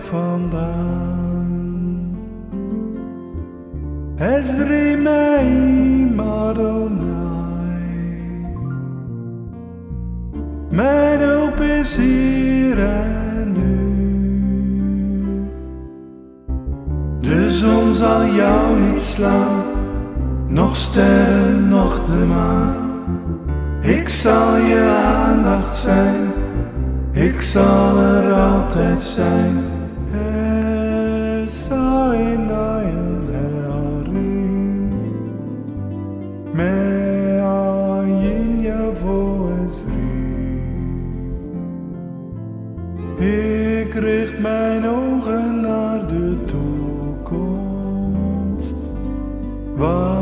vandaan. Esri mei Adonai, mijn hulp is hier en nu. De zon zal jou niet slaan, nog sterren, nog de maan. Ik zal je aandacht zijn, ik zal er altijd zijn. Ik richt mijn ogen naar de toekomst.